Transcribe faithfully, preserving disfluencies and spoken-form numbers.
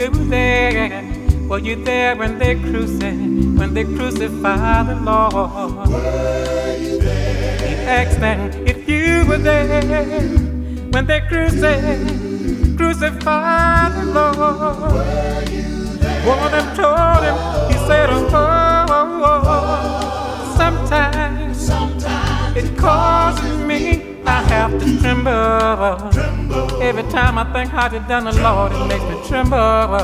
You were there, were you there when they crucified, when they crucified the Lord? Were you there? He asked them if you were there when they crucified, crucified the Lord. Were you there? One of them told him, he said, oh, oh, oh, oh. Sometimes, Sometimes it causes me, I have to tremble. tremble. Every time I think how you done the Lord, it makes me tremble.